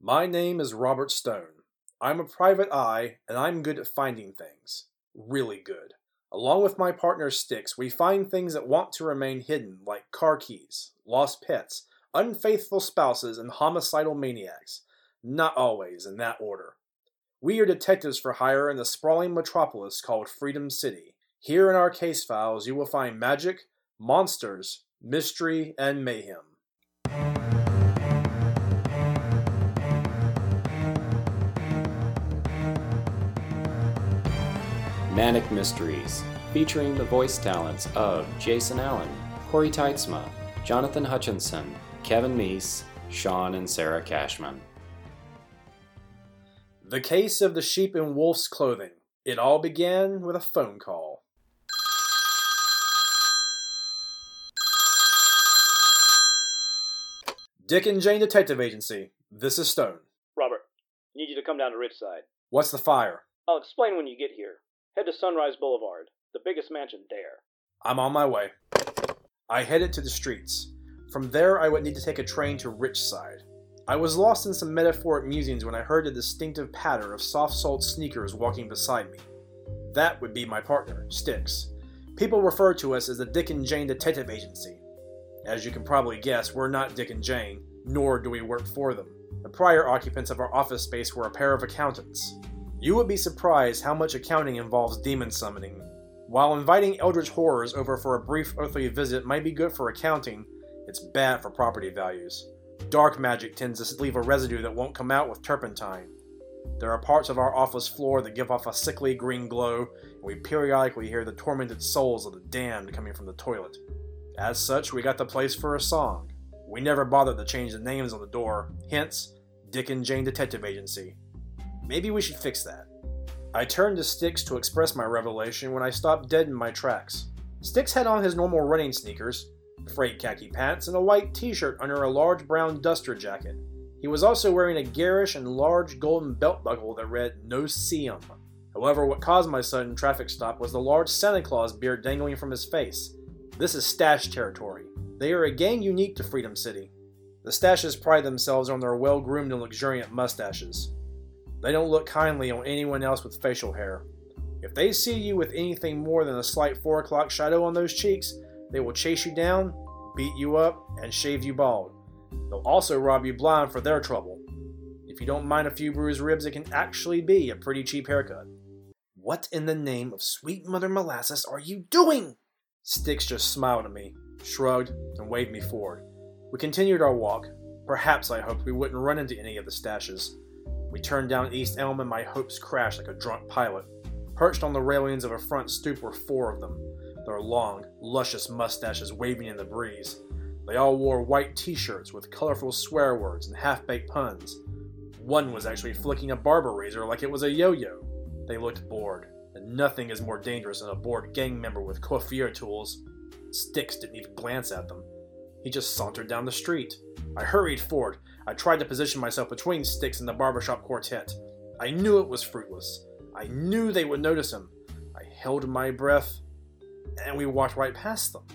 My name is Robert Stone. I'm a private eye, and I'm good at finding things. Really good. Along with my partner Styx, we find things that want to remain hidden, like car keys, lost pets, unfaithful spouses, and homicidal maniacs. Not always in that order. We are detectives for hire in the sprawling metropolis called Freedom City. Here in our case files, you will find magic, monsters, mystery, and mayhem. Manic Mysteries, featuring the voice talents of Jason Allen, Corey Teitzma, Jonathan Hutchinson, Kevin Meese, Sean and Sarah Cashman. The case of the sheep in wolf's clothing. It all began with a phone call. Dick and Jane Detective Agency. This is Stone. Robert, I need you to come down to Ridgeside. What's the fire? I'll explain when you get here. Head to Sunrise Boulevard, the biggest mansion there. I'm on my way. I headed to the streets. From there, I would need to take a train to Ridgeside. I was lost in some metaphoric musings when I heard a distinctive patter of soft-soled sneakers walking beside me. That would be my partner, Styx. People refer to us as the Dick and Jane Detective Agency. As you can probably guess, we're not Dick and Jane, nor do we work for them. The prior occupants of our office space were a pair of accountants. You would be surprised how much accounting involves demon summoning. While inviting eldritch horrors over for a brief earthly visit might be good for accounting, it's bad for property values. Dark magic tends to leave a residue that won't come out with turpentine. There are parts of our office floor that give off a sickly green glow, and we periodically hear the tormented souls of the damned coming from the toilet. As such, we got the place for a song. We never bothered to change the names on the door, hence, Dick and Jane Detective Agency. Maybe we should fix that. I turned to Styx to express my revelation when I stopped dead in my tracks. Styx had on his normal running sneakers, frayed khaki pants, and a white t-shirt under a large brown duster jacket. He was also wearing a garish and large golden belt buckle that read, "No Seum." However, what caused my sudden traffic stop was the large Santa Claus beard dangling from his face. This is Stash territory. They are a gang unique to Freedom City. The Stashes pride themselves on their well-groomed and luxuriant mustaches. They don't look kindly on anyone else with facial hair. If they see you with anything more than a slight 4 o'clock shadow on those cheeks, they will chase you down, beat you up, and shave you bald. They'll also rob you blind for their trouble. If you don't mind a few bruised ribs, it can actually be a pretty cheap haircut. What in the name of sweet Mother Molasses are you doing? Styx just smiled at me, shrugged, and waved me forward. We continued our walk. Perhaps I hoped we wouldn't run into any of the Stashes. We turned down East Elm and my hopes crashed like a drunk pilot. Perched on the railings of a front stoop were 4 of them, their long, luscious mustaches waving in the breeze. They all wore white t-shirts with colorful swear words and half-baked puns. One was actually flicking a barber razor like it was a yo-yo. They looked bored, and nothing is more dangerous than a bored gang member with coiffure tools. Styx didn't even glance at them. He just sauntered down the street. I hurried forward. I tried to position myself between Styx and the barbershop quartet. I knew it was fruitless. I knew they would notice him. I held my breath, and we walked right past them.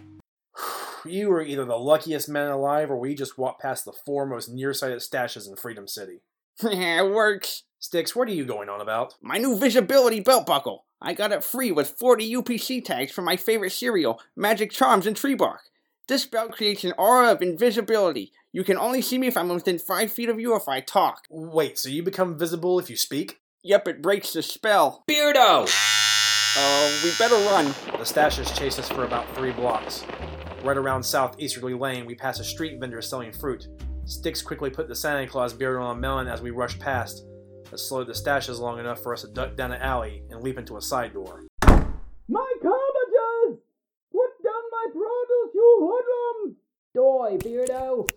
You were either the luckiest man alive, or we just walked past the 4 most nearsighted Stashes in Freedom City. It works. Styx, what are you going on about? My new visibility belt buckle. I got it free with 40 UPC tags from my favorite cereal, Magic Charms and Tree Bark. This belt creates an aura of invisibility. You can only see me if I'm within 5 feet of you or if I talk. Wait, so you become visible if you speak? Yep, it breaks the spell. Beardo! We better run. The Stashes chased us for about 3 blocks. Right around southeasterly lane, we passed a street vendor selling fruit. Styx quickly put the Santa Claus beard on a melon as we rushed past. It slowed the Stashes long enough for us to duck down an alley and leap into a side door. My cabbages! Put down my produce, you hoodlum! Die, Beardo!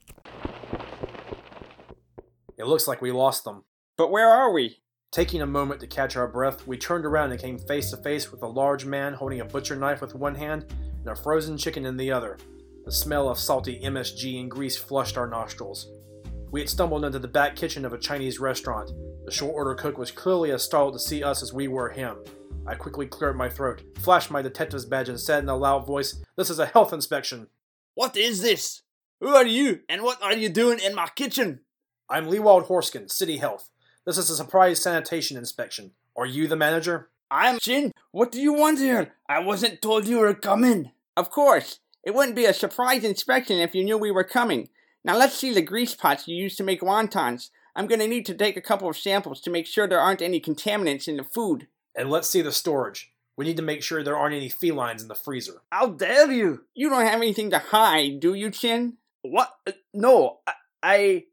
It looks like we lost them. But where are we? Taking a moment to catch our breath, we turned around and came face to face with a large man holding a butcher knife with one hand and a frozen chicken in the other. The smell of salty MSG and grease flushed our nostrils. We had stumbled into the back kitchen of a Chinese restaurant. The short-order cook was clearly as startled to see us as we were him. I quickly cleared my throat, flashed my detective's badge, and said in a loud voice, "This is a health inspection." What is this? Who are you, and what are you doing in my kitchen? I'm Lewald Horskin, City Health. This is a surprise sanitation inspection. Are you the manager? I'm Shin. What do you want here? I wasn't told you were coming. Of course. It wouldn't be a surprise inspection if you knew we were coming. Now let's see the grease pots you used to make wontons. I'm gonna need to take a couple of samples to make sure there aren't any contaminants in the food. And let's see the storage. We need to make sure there aren't any felines in the freezer. How dare you? You don't have anything to hide, do you, Chin? What? No, I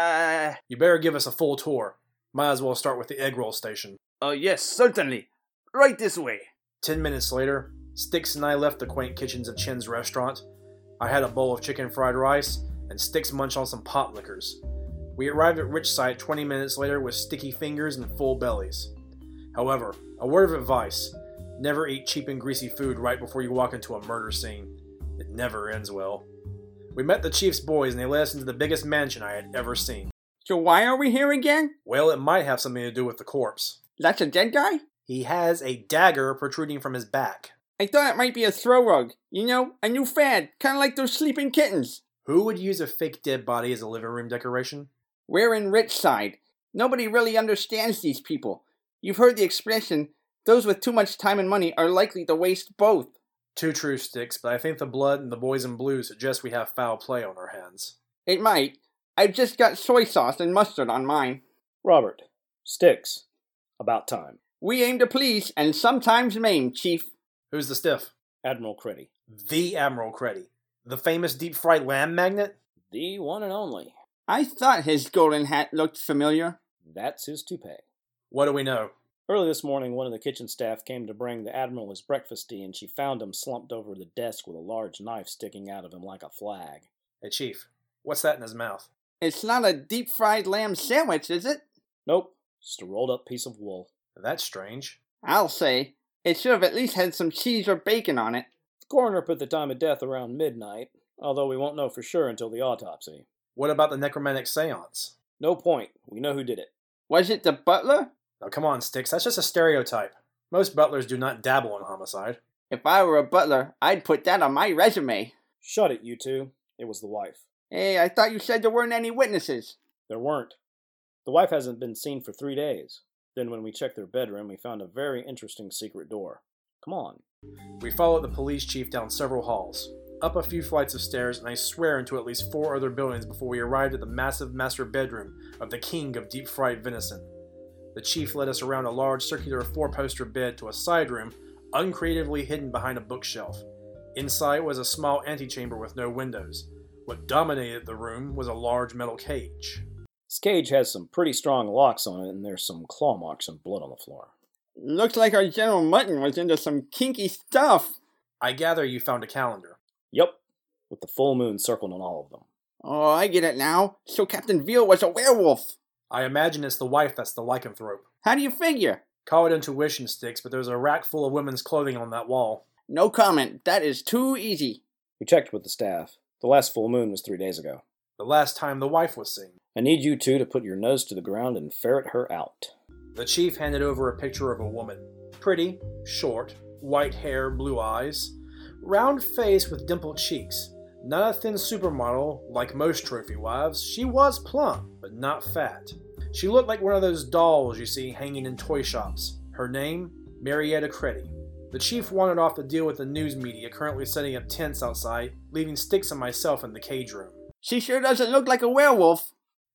You better give us a full tour. Might as well start with the egg roll station. Yes, certainly. Right this way. 10 minutes later, Styx and I left the quaint kitchens of Chin's restaurant. I had a bowl of chicken fried rice, and Styx munched on some pot liquors. We arrived at Richside 20 minutes later with sticky fingers and full bellies. However, a word of advice: never eat cheap and greasy food right before you walk into a murder scene. It never ends well. We met the chief's boys and they led us into the biggest mansion I had ever seen. So why are we here again? Well, it might have something to do with the corpse. That's a dead guy? He has a dagger protruding from his back. I thought it might be a throw rug. You know, a new fad, kind of like those sleeping kittens. Who would use a fake dead body as a living room decoration? We're in Richside. Nobody really understands these people. You've heard the expression, those with too much time and money are likely to waste both. Too true, Styx, but I think the blood and the boys in blue suggest we have foul play on our hands. It might. I've just got soy sauce and mustard on mine. Robert. Styx. About time. We aim to please and sometimes maim, Chief. Who's the stiff? Admiral Creddy. The Admiral Creddy. The famous deep-fried lamb magnate? The one and only. I thought his golden hat looked familiar. That's his toupee. What do we know? Early this morning, one of the kitchen staff came to bring the Admiral his breakfast tea, and she found him slumped over the desk with a large knife sticking out of him like a flag. Hey, Chief, what's that in his mouth? It's not a deep-fried lamb sandwich, is it? Nope, just a rolled-up piece of wool. That's strange. I'll say. It should have at least had some cheese or bacon on it. The coroner put the time of death around midnight, although we won't know for sure until the autopsy. What about the necromantic seance? No point. We know who did it. Was it the butler? Now come on, Styx, that's just a stereotype. Most butlers do not dabble in homicide. If I were a butler, I'd put that on my resume. Shut it, you two. It was the wife. Hey, I thought you said there weren't any witnesses. There weren't. The wife hasn't been seen for 3 days. Then when we checked their bedroom, we found a very interesting secret door. Come on. We followed the police chief down several halls, up a few flights of stairs, and I swear into at least 4 other buildings before we arrived at the massive master bedroom of the king of deep-fried venison. The chief led us around a large circular 4-poster bed to a side room, uncreatively hidden behind a bookshelf. Inside was a small antechamber with no windows. What dominated the room was a large metal cage. This cage has some pretty strong locks on it, and there's some claw marks and blood on the floor. Looks like our General Mutton was into some kinky stuff. I gather you found a calendar. Yep, with the full moon circled on all of them. Oh, I get it now. So Captain Veal was a werewolf. I imagine it's the wife that's the lycanthrope. How do you figure? Call it intuition, Styx, but there's a rack full of women's clothing on that wall. No comment. That is too easy. We checked with the staff. The last full moon was 3 days ago. The last time the wife was seen. I need you two to put your nose to the ground and ferret her out. The chief handed over a picture of a woman. Pretty, short, white hair, blue eyes, round face with dimpled cheeks. Not a thin supermodel like most trophy wives. She was plump, but not fat. She looked like one of those dolls you see hanging in toy shops. Her name, Marietta Creddy. The chief wandered off to deal with the news media currently setting up tents outside, leaving Styx and myself in the cage room. She sure doesn't look like a werewolf.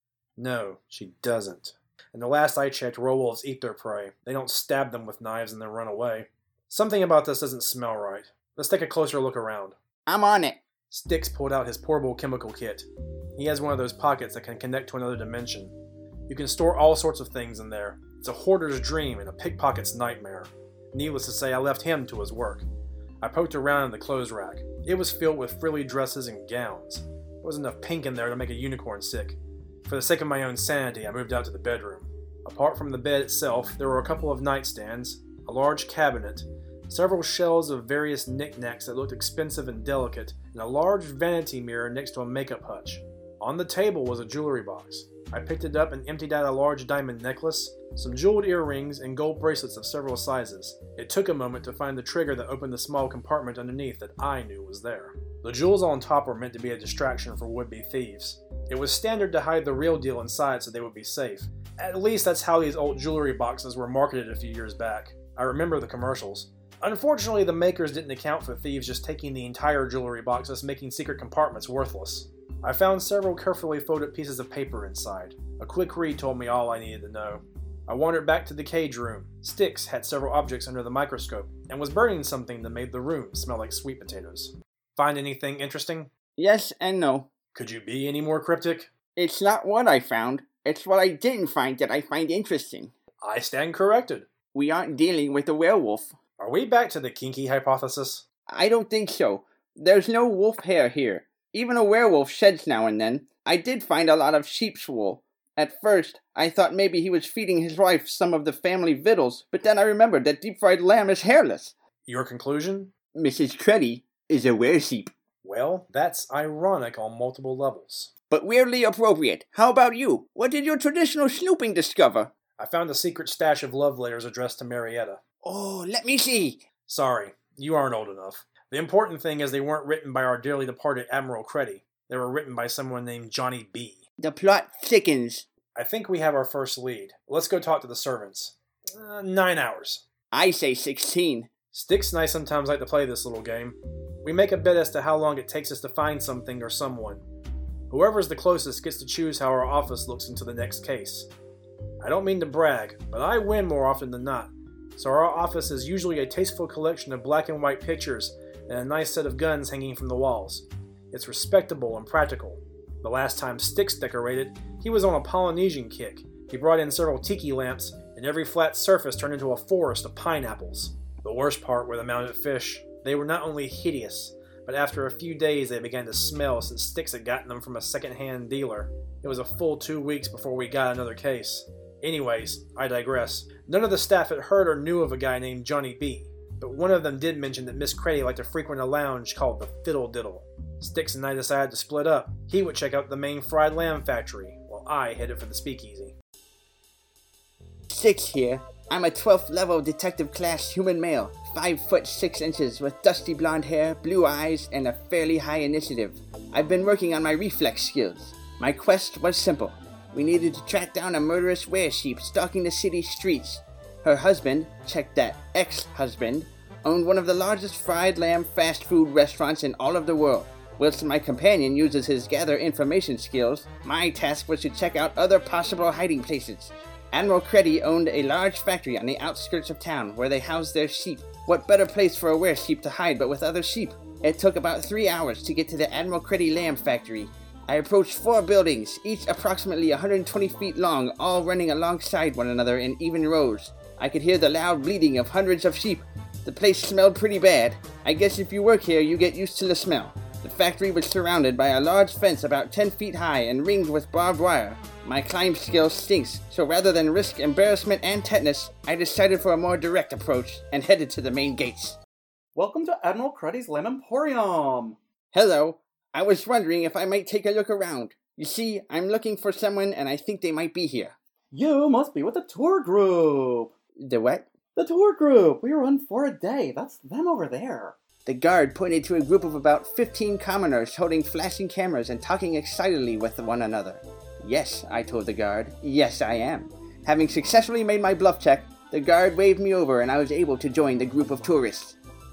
No, she doesn't. And the last I checked, werewolves eat their prey. They don't stab them with knives and then run away. Something about this doesn't smell right. Let's take a closer look around. I'm on it. Styx pulled out his portable chemical kit. He has one of those pockets that can connect to another dimension. You can store all sorts of things in there. It's a hoarder's dream and a pickpocket's nightmare. Needless to say, I left him to his work. I poked around in the clothes rack. It was filled with frilly dresses and gowns. There was enough pink in there to make a unicorn sick. For the sake of my own sanity, I moved out to the bedroom. Apart from the bed itself, there were a couple of nightstands, a large cabinet, several shelves of various knickknacks that looked expensive and delicate, and a large vanity mirror next to a makeup hutch. On the table was a jewelry box. I picked it up and emptied out a large diamond necklace, some jeweled earrings, and gold bracelets of several sizes. It took a moment to find the trigger that opened the small compartment underneath that I knew was there. The jewels on top were meant to be a distraction for would-be thieves. It was standard to hide the real deal inside so they would be safe. At least that's how these old jewelry boxes were marketed a few years back. I remember the commercials. Unfortunately, the makers didn't account for thieves just taking the entire jewelry box, thus making secret compartments worthless. I found several carefully folded pieces of paper inside. A quick read told me all I needed to know. I wandered back to the cage room. Styx had several objects under the microscope, and was burning something that made the room smell like sweet potatoes. Find anything interesting? Yes and no. Could you be any more cryptic? It's not what I found, it's what I didn't find that I find interesting. I stand corrected. We aren't dealing with a werewolf. Are we back to the kinky hypothesis? I don't think so. There's no wolf hair here. Even a werewolf sheds now and then. I did find a lot of sheep's wool. At first, I thought maybe he was feeding his wife some of the family victuals, but then I remembered that deep-fried lamb is hairless. Your conclusion? Mrs. Cruddy is a were-sheep. Well, that's ironic on multiple levels. But weirdly appropriate. How about you? What did your traditional snooping discover? I found a secret stash of love letters addressed to Marietta. Oh, let me see. Sorry, you aren't old enough. The important thing is they weren't written by our dearly departed Admiral Cruddy. They were written by someone named Johnny B. The plot thickens. I think we have our first lead. Let's go talk to the servants. 9 hours. I say 16. Styx and I sometimes like to play this little game. We make a bet as to how long it takes us to find something or someone. Whoever's the closest gets to choose how our office looks into the next case. I don't mean to brag, but I win more often than not. So our office is usually a tasteful collection of black and white pictures and a nice set of guns hanging from the walls. It's respectable and practical. The last time Styx decorated, he was on a Polynesian kick. He brought in several tiki lamps, and every flat surface turned into a forest of pineapples. The worst part were the mounted fish. They were not only hideous, but after a few days they began to smell since Styx had gotten them from a second-hand dealer. It was a full 2 weeks before we got another case. Anyways, I digress. None of the staff had heard or knew of a guy named Johnny B, but one of them did mention that Miss Cruddy liked to frequent a lounge called the Fiddle Diddle. Styx and I decided to split up. He would check out the main fried lamb factory, while I headed for the speakeasy. Styx here. I'm a 12th level detective class human male, 5 foot 6 inches with dusty blonde hair, blue eyes, and a fairly high initiative. I've been working on my reflex skills. My quest was simple. We needed to track down a murderous were-sheep stalking the city streets. Her husband, check that, ex-husband, owned one of the largest fried lamb fast food restaurants in all of the world. Whilst my companion uses his gather information skills, my task was to check out other possible hiding places. Admiral Cruddy owned a large factory on the outskirts of town where they housed their sheep. What better place for a were-sheep to hide but with other sheep? It took about 3 hours to get to the Admiral Cruddy lamb factory. I approached 4 buildings, each approximately 120 feet long, all running alongside one another in even rows. I could hear the loud bleating of hundreds of sheep. The place smelled pretty bad. I guess if you work here, you get used to the smell. The factory was surrounded by a large fence about 10 feet high and ringed with barbed wire. My climb skill stinks, so rather than risk embarrassment and tetanus, I decided for a more direct approach and headed to the main gates. Welcome to Admiral Cruddy's Lamb Emporium! Hello. I was wondering if I might take a look around. You see, I'm looking for someone and I think they might be here. You must be with the tour group! The what? The tour group! We run for a day. That's them over there. The guard pointed to a group of about 15 commoners holding flashing cameras and talking excitedly with one another. Yes, I told the guard. Yes, I am. Having successfully made my bluff check, the guard waved me over and I was able to join the group of tourists.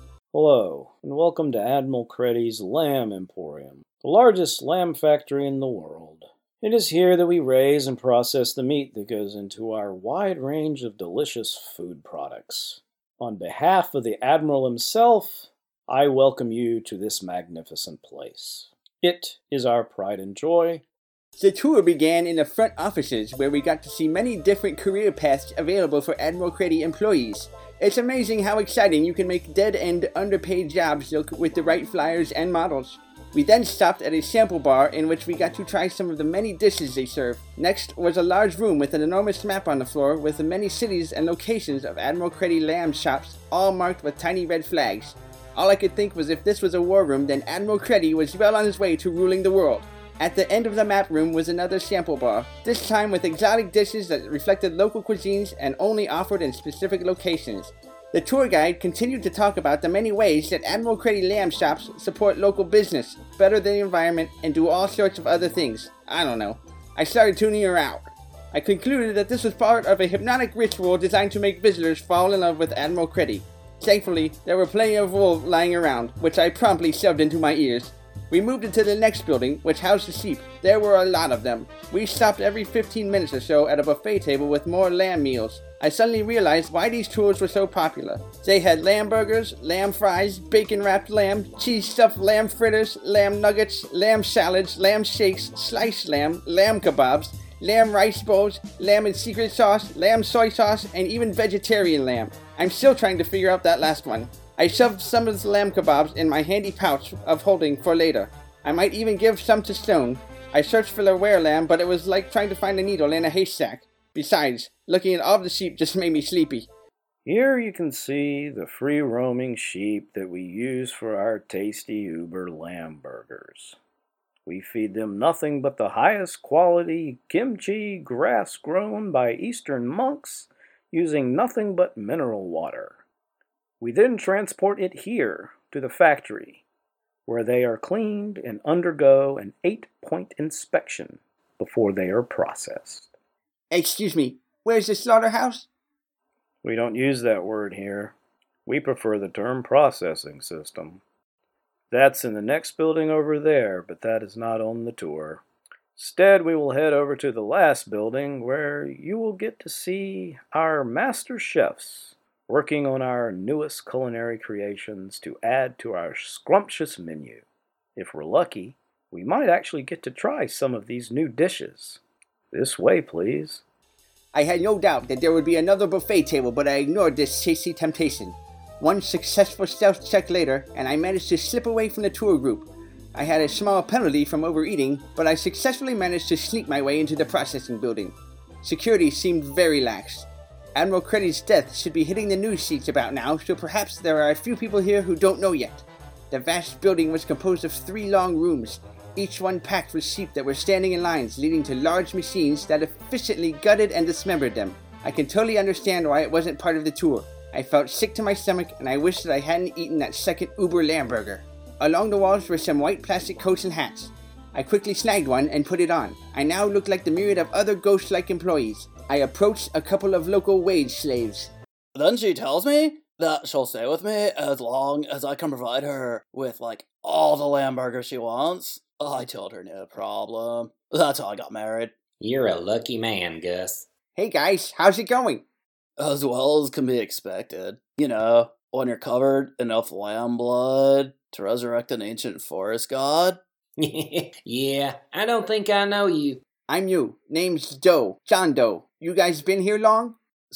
Hello, and welcome to Admiral Cruddy's Lamb Emporium, the largest lamb factory in the world. It is here that we raise and process the meat that goes into our wide range of delicious food products. On behalf of the Admiral himself, I welcome you to this magnificent place. It is our pride and joy. The tour began in the front offices where we got to see many different career paths available for Admiral Cruddy employees. It's amazing how exciting you can make dead-end, underpaid jobs look with the right flyers and models. We then stopped at a sample bar in which we got to try some of the many dishes they serve. Next was a large room with an enormous map on the floor with the many cities and locations of Admiral Cruddy lamb shops, all marked with tiny red flags. All I could think was if this was a war room, then Admiral Cruddy was well on his way to ruling the world. At the end of the map room was another sample bar, this time with exotic dishes that reflected local cuisines and only offered in specific locations. The tour guide continued to talk about the many ways that Admiral Creddy lamb shops support local business, better the environment, and do all sorts of other things. I don't know. I started tuning her out. I concluded that this was part of a hypnotic ritual designed to make visitors fall in love with Admiral Creddy. Thankfully, there were plenty of wool lying around, which I promptly shoved into my ears. We moved into the next building, which housed the sheep. There were a lot of them. We stopped every 15 minutes or so at a buffet table with more lamb meals. I suddenly realized why these tours were so popular. They had lamb burgers, lamb fries, bacon-wrapped lamb, cheese-stuffed lamb fritters, lamb nuggets, lamb salads, lamb shakes, sliced lamb kebabs, lamb rice bowls, lamb and secret sauce, lamb soy sauce, and even vegetarian lamb. I'm still trying to figure out that last one. I shoved some of the lamb kebabs in my handy pouch of holding for later. I might even give some to Stone. I searched for the were lamb, but it was like trying to find a needle in a haystack. Besides, looking at all the sheep just made me sleepy. Here you can see the free-roaming sheep that we use for our tasty Uber lamb burgers. We feed them nothing but the highest quality kimchi grass grown by Eastern monks using nothing but mineral water. We then transport it here to the factory, where they are cleaned and undergo an 8-point inspection before they are processed. Excuse me, where's the slaughterhouse? We don't use that word here. We prefer the term processing system. That's in the next building over there, but that is not on the tour. Instead, we will head over to the last building where you will get to see our master chefs working on our newest culinary creations to add to our scrumptious menu. If we're lucky, we might actually get to try some of these new dishes. This way, please. I had no doubt that there would be another buffet table, but I ignored this tasty temptation. One successful stealth check later, and I managed to slip away from the tour group. I had a small penalty from overeating, but I successfully managed to sneak my way into the processing building. Security seemed very lax. Admiral Creddy's death should be hitting the news sheets about now, so perhaps there are a few people here who don't know yet. The vast building was composed of 3 long rooms, each one packed with sheep that were standing in lines, leading to large machines that efficiently gutted and dismembered them. I can totally understand why it wasn't part of the tour. I felt sick to my stomach, and I wished that I hadn't eaten that second Uber lamb burger. Along the walls were some white plastic coats and hats. I quickly snagged one and put it on. I now looked like the myriad of other ghost-like employees. I approached a couple of local wage slaves. Then she tells me that she'll stay with me as long as I can provide her with, all the lamb burgers she wants. I told her no problem. That's how I got married. You're a lucky man, Gus. Hey guys, how's it going? As well as can be expected. You know, when you're covered in enough lamb blood to resurrect an ancient forest god. Yeah, I don't think I know you. I'm new. Name's Doe. John Doe. You guys been here long?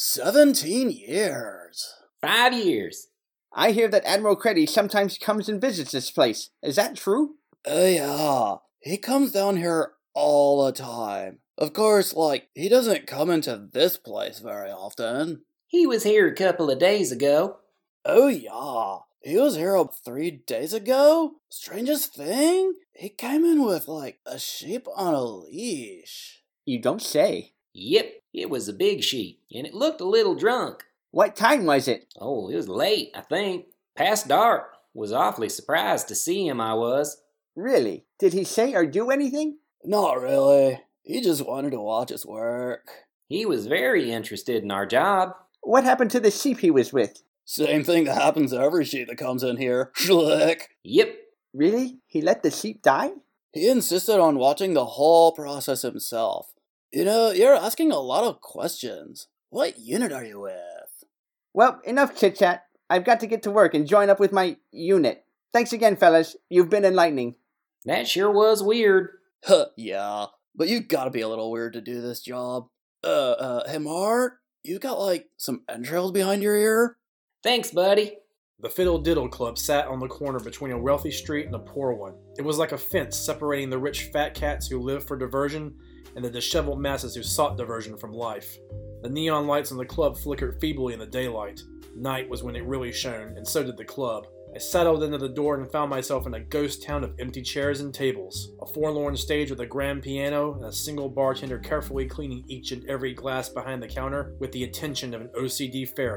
17 years. 5 years. I hear that Admiral Creddy sometimes comes and visits this place. Is that true? Yeah. He comes down here all the time. Of course, he doesn't come into this place very often. He was here a couple of days ago. Oh yeah. He was here 3 days ago? Strangest thing? He came in with, a sheep on a leash. You don't say. Yep, it was a big sheep, and it looked a little drunk. What time was it? Oh, it was late, I think. Past dark. Was awfully surprised to see him, I was. Really? Did he say or do anything? Not really. He just wanted to watch us work. He was very interested in our job. What happened to the sheep he was with? Same thing that happens to every sheep that comes in here. Schlick. Yep. Really? He let the sheep die? He insisted on watching the whole process himself. You know, you're asking a lot of questions. What unit are you with? Well, enough chit-chat. I've got to get to work and join up with my unit. Thanks again, fellas. You've been enlightening. That sure was weird. Yeah, but you gotta be a little weird to do this job. Hey Mart, you got, some entrails behind your ear? Thanks, buddy. The Fiddle Diddle Club sat on the corner between a wealthy street and a poor one. It was like a fence separating the rich fat cats who lived for diversion and the disheveled masses who sought diversion from life. The neon lights in the club flickered feebly in the daylight. Night was when it really shone, and so did the club. I settled into the door and found myself in a ghost town of empty chairs and tables, a forlorn stage with a grand piano, and a single bartender carefully cleaning each and every glass behind the counter with the attention of an OCD ferret.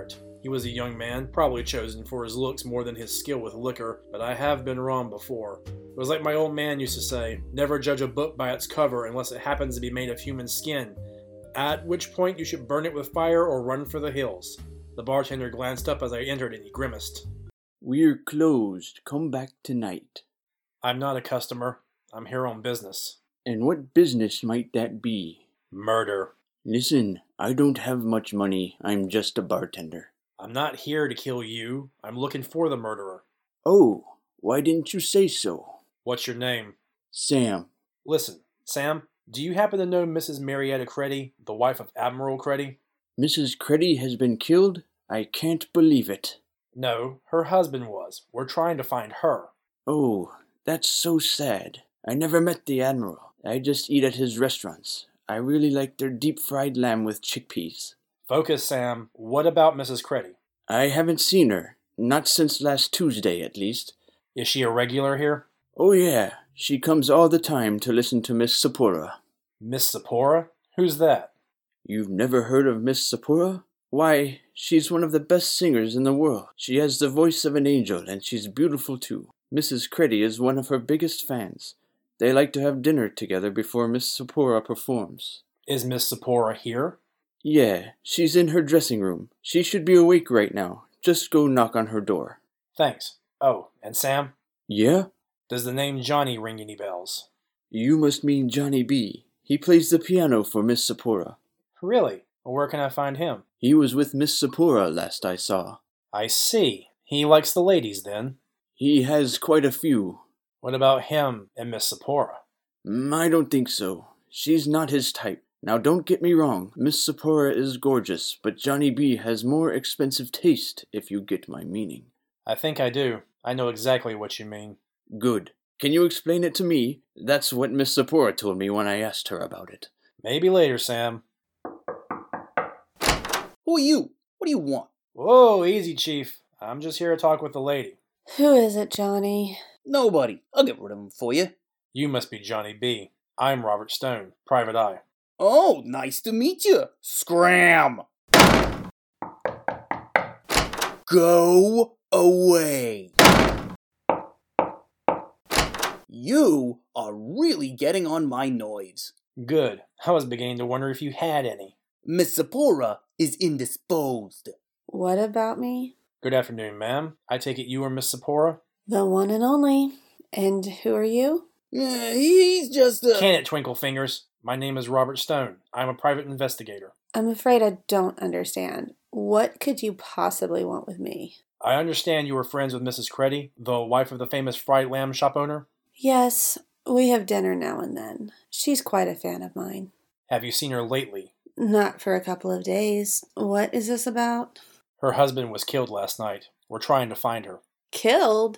He was a young man, probably chosen for his looks more than his skill with liquor, but I have been wrong before. It was like my old man used to say, never judge a book by its cover unless it happens to be made of human skin, at which point you should burn it with fire or run for the hills. The bartender glanced up as I entered and he grimaced. We're closed. Come back tonight. I'm not a customer. I'm here on business. And what business might that be? Murder. Listen, I don't have much money. I'm just a bartender. I'm not here to kill you. I'm looking for the murderer. Oh, why didn't you say so? What's your name? Sam. Listen, Sam, do you happen to know Mrs. Marietta Creddy, the wife of Admiral Creddy? Mrs. Creddy has been killed? I can't believe it. No, her husband was. We're trying to find her. Oh, that's so sad. I never met the Admiral. I just eat at his restaurants. I really like their deep-fried lamb with chickpeas. Focus, Sam. What about Mrs. Creddy? I haven't seen her. Not since last Tuesday, at least. Is she a regular here? Oh yeah, she comes all the time to listen to Miss Sapora. Miss Sapora? Who's that? You've never heard of Miss Sapora? Why, she's one of the best singers in the world. She has the voice of an angel, and she's beautiful too. Mrs. Creddy is one of her biggest fans. They like to have dinner together before Miss Sapora performs. Is Miss Sapora here? Yeah, she's in her dressing room. She should be awake right now. Just go knock on her door. Thanks. Oh, and Sam? Yeah? Does the name Johnny ring any bells? You must mean Johnny B. He plays the piano for Miss Sapora. Really? Well, where can I find him? He was with Miss Sapora last I saw. I see. He likes the ladies, then. He has quite a few. What about him and Miss Sapora? I don't think so. She's not his type. Now don't get me wrong, Miss Sapora is gorgeous, but Johnny B has more expensive taste, if you get my meaning. I think I do. I know exactly what you mean. Good. Can you explain it to me? That's what Miss Sapora told me when I asked her about it. Maybe later, Sam. Who are you? What do you want? Whoa, easy, Chief. I'm just here to talk with the lady. Who is it, Johnny? Nobody. I'll get rid of him for you. You must be Johnny B. I'm Robert Stone, Private Eye. Oh, nice to meet you. Scram! Go away. You are really getting on my nerves. Good. I was beginning to wonder if you had any. Miss Sapora is indisposed. What about me? Good afternoon, ma'am. I take it you are Miss Sapora? The one and only. And who are you? He's just a... Can it, Twinkle Fingers? My name is Robert Stone. I'm a private investigator. I'm afraid I don't understand. What could you possibly want with me? I understand you were friends with Mrs. Creddy, the wife of the famous fried lamb shop owner? Yes, we have dinner now and then. She's quite a fan of mine. Have you seen her lately? Not for a couple of days. What is this about? Her husband was killed last night. We're trying to find her. Killed?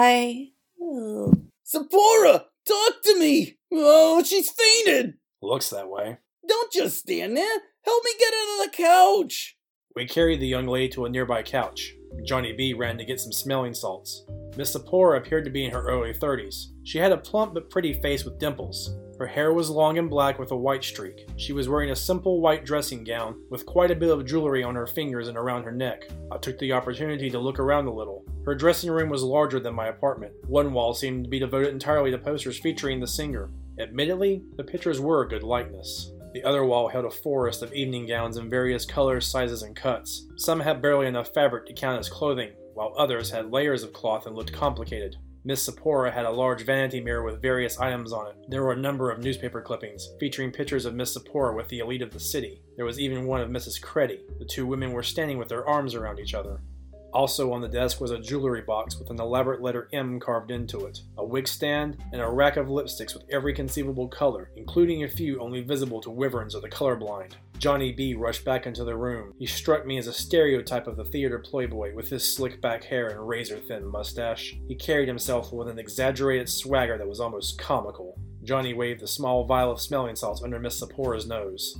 Oh. Sapora, talk to me! Oh, she's fainted! Looks that way. Don't just stand there. Help me get her to the couch. We carried the young lady to a nearby couch. Johnny B ran to get some smelling salts. Miss Sapora appeared to be in her early 30s. She had a plump but pretty face with dimples. Her hair was long and black with a white streak. She was wearing a simple white dressing gown with quite a bit of jewelry on her fingers and around her neck. I took the opportunity to look around a little. Her dressing room was larger than my apartment. One wall seemed to be devoted entirely to posters featuring the singer. Admittedly, the pictures were a good likeness. The other wall held a forest of evening gowns in various colors, sizes, and cuts. Some had barely enough fabric to count as clothing, while others had layers of cloth and looked complicated. Miss Sapora had a large vanity mirror with various items on it. There were a number of newspaper clippings, featuring pictures of Miss Sapora with the elite of the city. There was even one of Mrs. Creddy. The two women were standing with their arms around each other. Also on the desk was a jewelry box with an elaborate letter M carved into it, a wig stand, and a rack of lipsticks with every conceivable color, including a few only visible to wyverns or the colorblind. Johnny B rushed back into the room. He struck me as a stereotype of the theater playboy with his slick back hair and razor-thin mustache. He carried himself with an exaggerated swagger that was almost comical. Johnny waved the small vial of smelling salts under Miss Sapora's nose.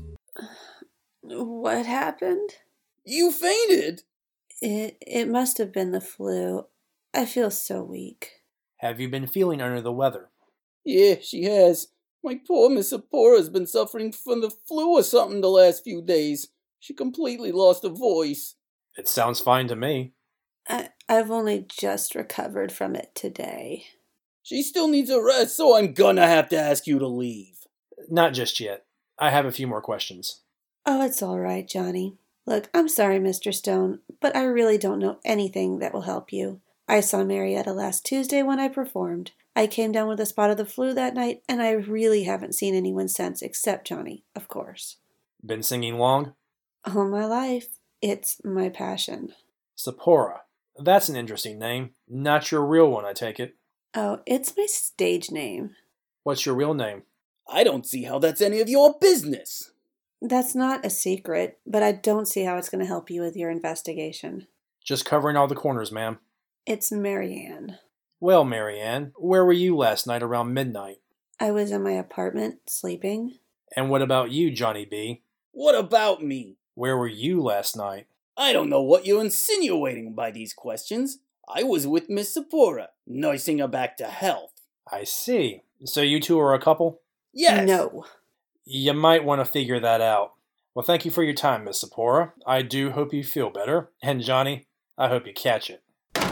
What happened? You fainted! It must have been the flu. I feel so weak. Have you been feeling under the weather? Yeah, she has. My poor Miss Sapora's been suffering from the flu or something the last few days. She completely lost her voice. It sounds fine to me. I've only just recovered from it today. She still needs a rest, so I'm gonna have to ask you to leave. Not just yet. I have a few more questions. Oh, it's all right, Johnny. Look, I'm sorry, Mr. Stone, but I really don't know anything that will help you. I saw Marietta last Tuesday when I performed. I came down with a spot of the flu that night, and I really haven't seen anyone since, except Johnny, of course. Been singing long? All my life. It's my passion. Sephora. That's an interesting name. Not your real one, I take it. Oh, it's my stage name. What's your real name? I don't see how that's any of your business. That's not a secret, but I don't see how it's going to help you with your investigation. Just covering all the corners, ma'am. It's Marianne. Well, Marianne, where were you last night around midnight? I was in my apartment, sleeping. And what about you, Johnny B? What about me? Where were you last night? I don't know what you're insinuating by these questions. I was with Miss Sephora, nursing her back to health. I see. So you two are a couple? Yes. No. You might want to figure that out. Well, thank you for your time, Miss Sephora. I do hope you feel better. And Johnny, I hope you catch it.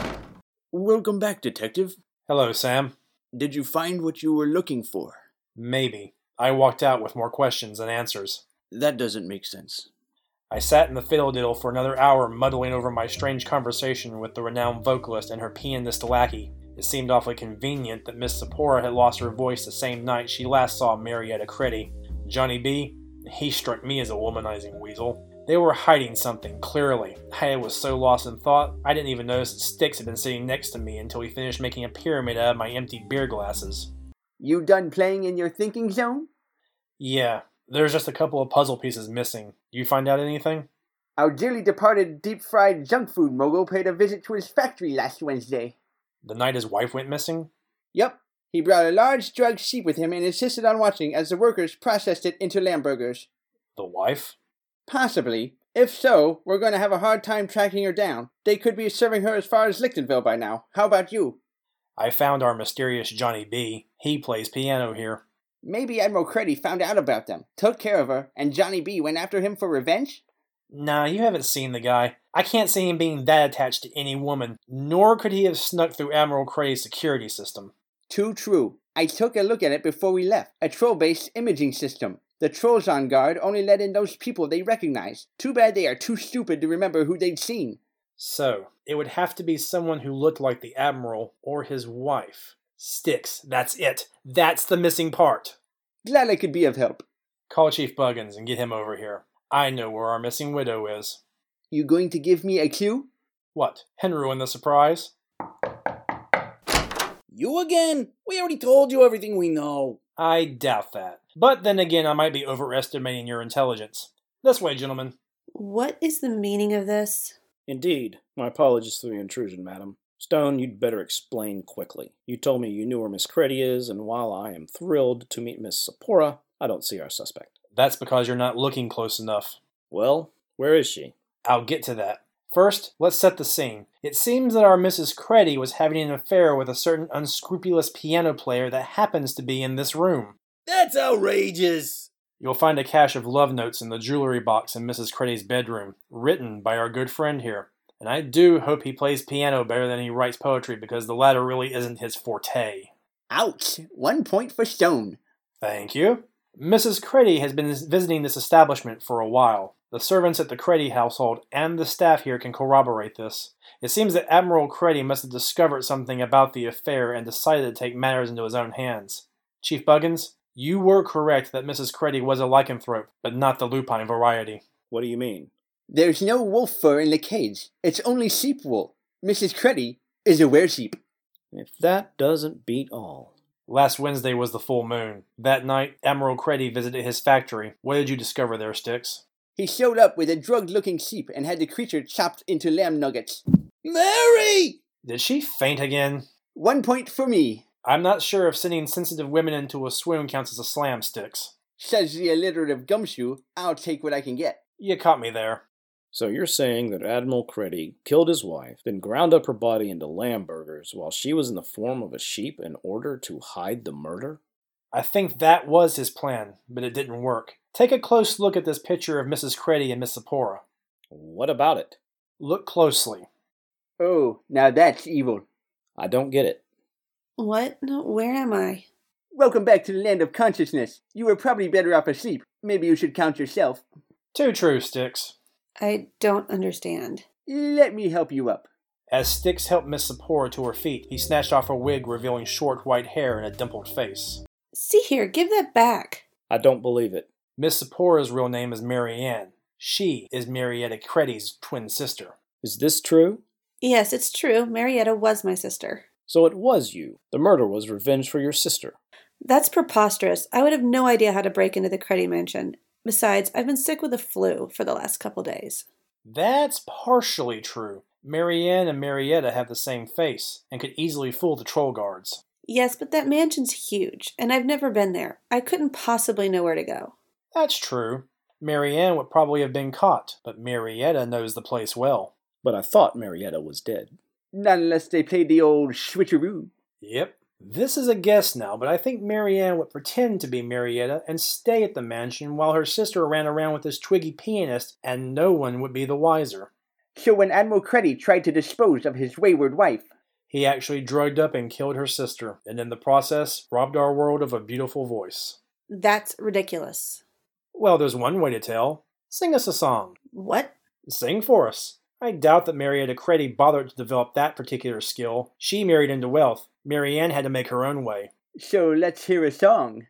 Welcome back, Detective. Hello, Sam. Did you find what you were looking for? Maybe. I walked out with more questions than answers. That doesn't make sense. I sat in the fiddle diddle for another hour muddling over my strange conversation with the renowned vocalist and her pianist lackey. It seemed awfully convenient that Miss Sephora had lost her voice the same night she last saw Marietta Creddy. Johnny B, he struck me as a womanizing weasel. They were hiding something, clearly. I was so lost in thought, I didn't even notice that Styx had been sitting next to me until he finished making a pyramid out of my empty beer glasses. You done playing in your thinking zone? Yeah, there's just a couple of puzzle pieces missing. You find out anything? Our dearly departed deep-fried junk food mogul paid a visit to his factory last Wednesday. The night his wife went missing? Yep. He brought a large drugged sheep with him and insisted on watching as the workers processed it into lamb burgers. The wife? Possibly. If so, we're going to have a hard time tracking her down. They could be serving her as far as Lichtenville by now. How about you? I found our mysterious Johnny B. He plays piano here. Maybe Admiral Creddy found out about them, took care of her, and Johnny B went after him for revenge? Nah, you haven't seen the guy. I can't see him being that attached to any woman, nor could he have snuck through Admiral Creddy's security system. Too true. I took a look at it before we left. A troll-based imaging system. The trolls on guard only let in those people they recognize. Too bad they are too stupid to remember who they'd seen. So, it would have to be someone who looked like the Admiral or his wife. Styx, that's it. That's the missing part. Glad I could be of help. Call Chief Buggins and get him over here. I know where our missing widow is. You going to give me a clue? What, and ruin the surprise? You again? We already told you everything we know. I doubt that. But then again, I might be overestimating your intelligence. This way, gentlemen. What is the meaning of this? Indeed. My apologies for the intrusion, madam. Stone, you'd better explain quickly. You told me you knew where Miss Creddy is, and while I am thrilled to meet Miss Sephora, I don't see our suspect. That's because you're not looking close enough. Well, where is she? I'll get to that. First, let's set the scene. It seems that our Mrs. Creddy was having an affair with a certain unscrupulous piano player that happens to be in this room. That's outrageous! You'll find a cache of love notes in the jewelry box in Mrs. Creddy's bedroom, written by our good friend here. And I do hope he plays piano better than he writes poetry, because the latter really isn't his forte. Ouch! 1 point for Stone. Thank you. Mrs. Creddy has been visiting this establishment for a while. The servants at the Creddy household and the staff here can corroborate this. It seems that Admiral Creddy must have discovered something about the affair and decided to take matters into his own hands. Chief Buggins, you were correct that Mrs. Creddy was a lycanthrope, but not the lupine variety. What do you mean? There's no wolf fur in the cage. It's only sheep wool. Mrs. Creddy is a weresheep. If that doesn't beat all. Last Wednesday was the full moon. That night, Admiral Creddy visited his factory. What did you discover there, Styx? He showed up with a drugged-looking sheep and had the creature chopped into lamb nuggets. Mary! Did she faint again? 1 point for me. I'm not sure if sending sensitive women into a swoon counts as a slam, Styx. Says the alliterative gumshoe. I'll take what I can get. You caught me there. So you're saying that Admiral Creddy killed his wife, then ground up her body into lamb burgers while she was in the form of a sheep in order to hide the murder? I think that was his plan, but it didn't work. Take a close look at this picture of Mrs. Creddy and Miss Sephora. What about it? Look closely. Oh, now that's evil. I don't get it. What? No, where am I? Welcome back to the land of consciousness. You were probably better off asleep. Maybe you should count yourself. Too true, Styx. I don't understand. Let me help you up. As Styx helped Miss Zipporah to her feet, he snatched off her wig, revealing short white hair and a dimpled face. See here, give that back. I don't believe it. Miss Zipporah's real name is Marianne. She is Marietta Creddy's twin sister. Is this true? Yes, it's true. Marietta was my sister. So it was you. The murder was revenge for your sister. That's preposterous. I would have no idea how to break into the Creddy mansion. Besides, I've been sick with the flu for the last couple days. That's partially true. Marianne and Marietta have the same face, and could easily fool the troll guards. Yes, but that mansion's huge, and I've never been there. I couldn't possibly know where to go. That's true. Marianne would probably have been caught, but Marietta knows the place well. But I thought Marietta was dead. Not unless they played the old switcheroo. Yep. This is a guess now, but I think Marianne would pretend to be Marietta and stay at the mansion while her sister ran around with this twiggy pianist, and no one would be the wiser. So when Admiral Creddy tried to dispose of his wayward wife, He actually drugged up and killed her sister, and in the process, robbed our world of a beautiful voice. That's ridiculous. Well, there's one way to tell. Sing us a song. What? Sing for us. I doubt that Marietta Creddy bothered to develop that particular skill. She married into wealth. Marianne had to make her own way. so let's hear a song.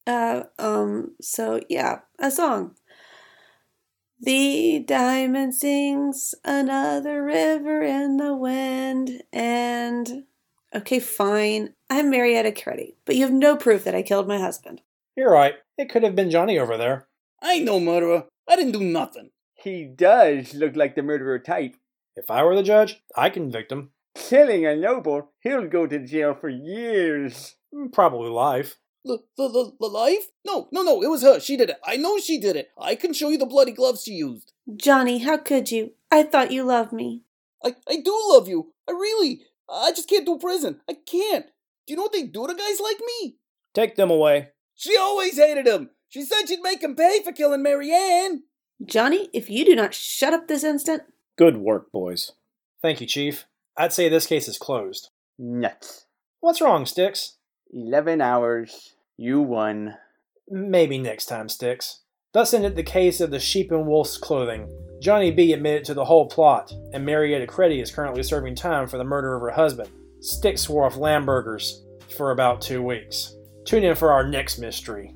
So yeah, a song. The diamond sings another river in the wind, and... Okay, fine. I'm Marietta Creddy, but you have no proof that I killed my husband. You're right. It could have been Johnny over there. I ain't no murderer. I didn't do nothing. He does look like the murderer type. If I were the judge, I'd convict him. Killing a noble, he'll go to jail for years. Probably life. The life? No, it was her. She did it. I know she did it. I can show you the bloody gloves she used. Johnny, how could you? I thought you loved me. I do love you. I just can't do prison. I can't. Do you know what they do to guys like me? Take them away. She always hated him. She said she'd make him pay for killing Marianne. Johnny, if you do not shut up this instant... Good work, boys. Thank you, Chief. I'd say this case is closed. Nuts. What's wrong, Styx? 11 hours. You won. Maybe next time, Styx. Thus ended the case of the sheep in wolf's clothing. Johnny B admitted to the whole plot, and Marietta Creddy is currently serving time for the murder of her husband. Styx swore off lamb burgers for about 2 weeks. Tune in for our next mystery.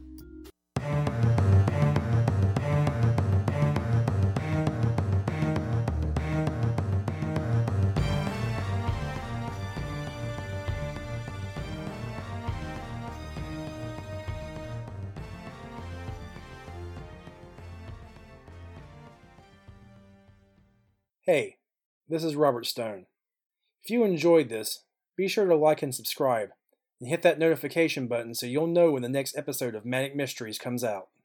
Hey, this is Robert Stone. If you enjoyed this, be sure to like and subscribe, and hit that notification button so you'll know when the next episode of Manic Mysteries comes out.